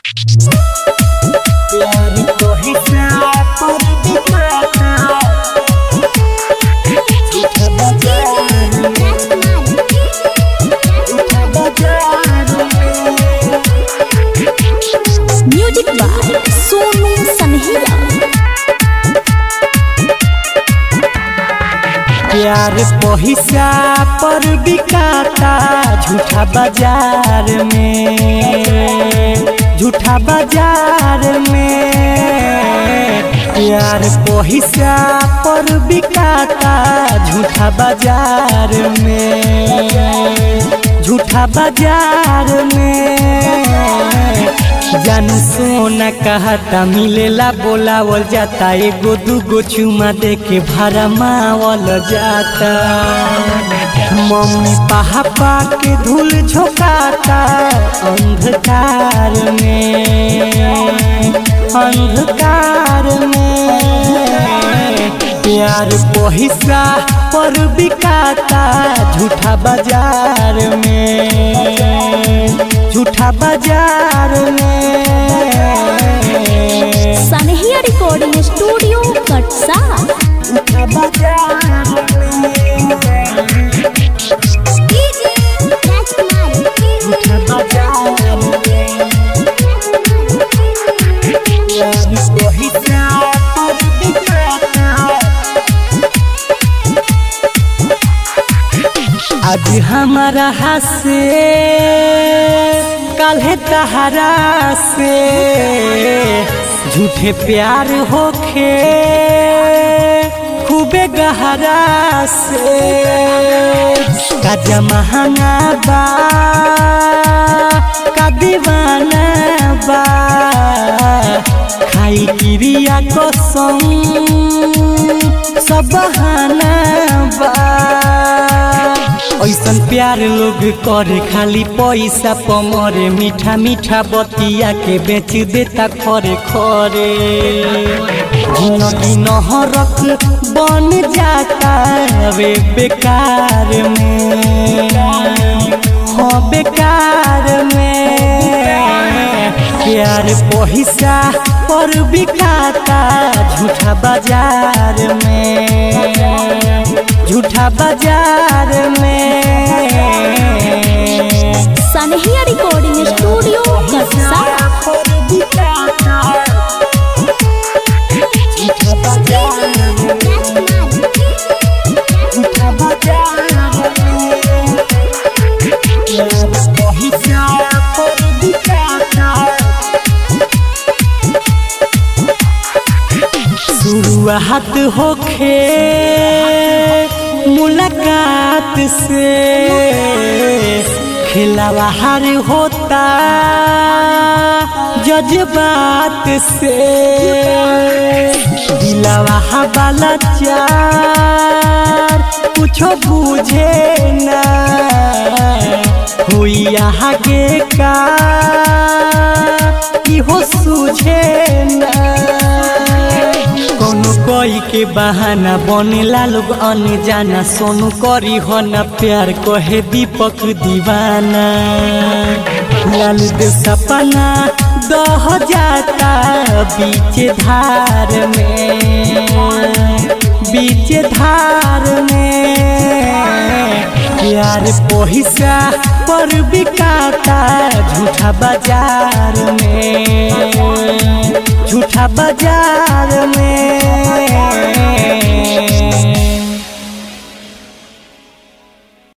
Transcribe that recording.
प्यार को हिस्सा पर दिखाता झूठा बाजार में, झूठा बाजार में। म्यूजिक बाय सोनू सनहिया। प्यार पैसा पर बिकाता झूठा बाजार में, झूठा बाजार में। प्यार पैसा पर बिकाता झूठा बाजार में, झूठा बाजार में। जानू सोना कहता मिलेला बोलावल जाता, एगो दूगो चुमा दे के भरमावल जाता। मम्मी पापा के धूल झोंकाता अंधकार में, अंधकार में। प्यार पैसा पर बिकाता झूठा बाजार में, झूठा बाजार में। सनहिया रिकॉर्डिंग स्टूडियो कटसा। झूठा बाजार में, झूठा बाजार में। प्यार पैसा पर बिकाता। आज हमारा हाथ से कल है तहरा से, झूठे प्यार होखे खूबे गहरा से। का जमाना बा का दीवाना बा, खाई क्रिया को सब बहाना बा। ऐसन प्यार लोग करे खाली पैसा पमरे, मीठा मीठा बतिया के बेच देता खरे खरे। जिंदगी नहरक बन जाता वे बेकार में, हाँ बेकार में। प्यार पैसा पर बिकाता झूठा बाजार में, झूठा बाजार में। सनहिया रिकॉर्डिंग स्टूडियो कटसा। झूठा बाजार में, झूठा बाजार में। प्यार पैसा पर बिकाता। शुरुआत होखे मुलाकात से, खिलावा हार होता जज्बात से। दिलावा वाला चार कुछो बुझे ना, हुई आगे का इहो सूझे ना। कोनो कोई के बहाना बनेला लोग अनजाना, सोनू करी हो न प्यार कहे दीपक दीवाना। लाल दे सपना दह जाता बीच धार में, बीच धार में। प्यार पैसा पर बिकाता झूठा बाजार में, झूठा बाजार